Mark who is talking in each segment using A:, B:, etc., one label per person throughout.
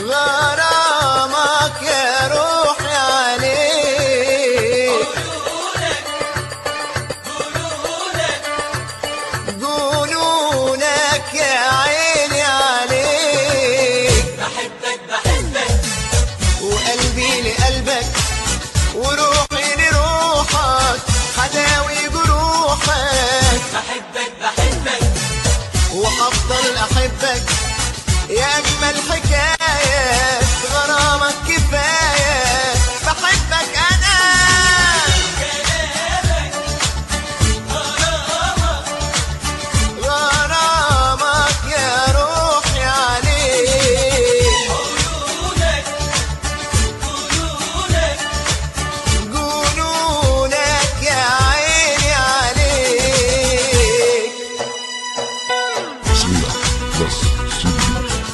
A: غرامك يا روحي عليك، جنونك يا عيني عليك.
B: بحبك بحبك
A: وقلبي لقلبك وروحي لروحك، حداوي جروحك.
B: بحبك بحبك
A: وهفضل احبك يا اجمل حكايه، غرامك كفايه. بحبك انا غرامك يا روحي عليك، جنونك يا عيني عليك.
C: Sweet Plus Studio.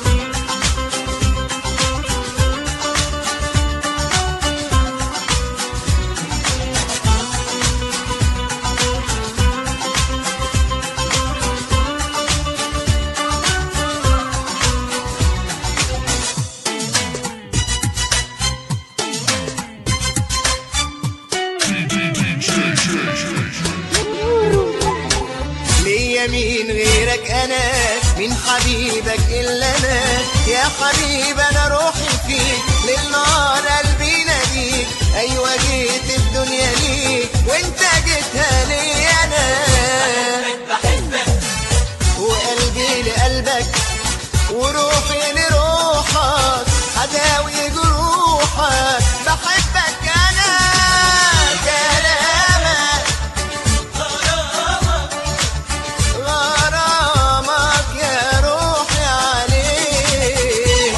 A: ليا مين غيرك انا، مين حبيبك الا انا. يا حبيب انا روحي فيك، للنار قلبي ناديك. ايوه جيت الدنيا ليك وانت جيتها لي انا.
B: بحبك
A: وقلبي لقلبك وروحي لروحك، حداوي جروحك. بحبك انا كلامك غرامك يا روحي عليك،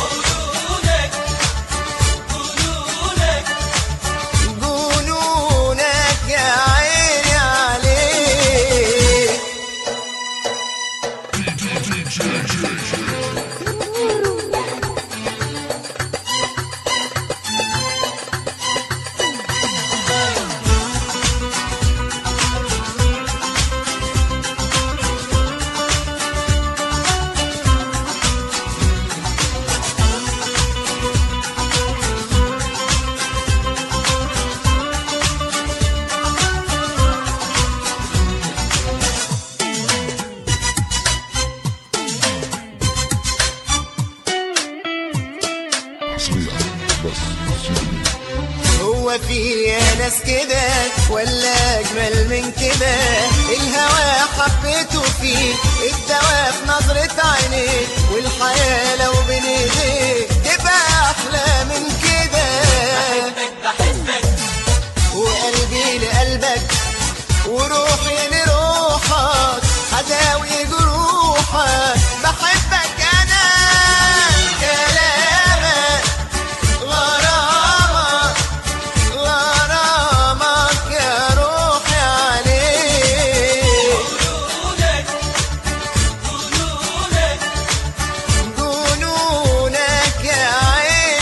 A: جنونك يا عيني عليك.
C: Sweet Plus Studio.
A: هو في يا ناس كده ولا اجمل من كده؟ الهوى حبيته فيك، الدواء في نظرة عينيك، والحياة لو بين ايديك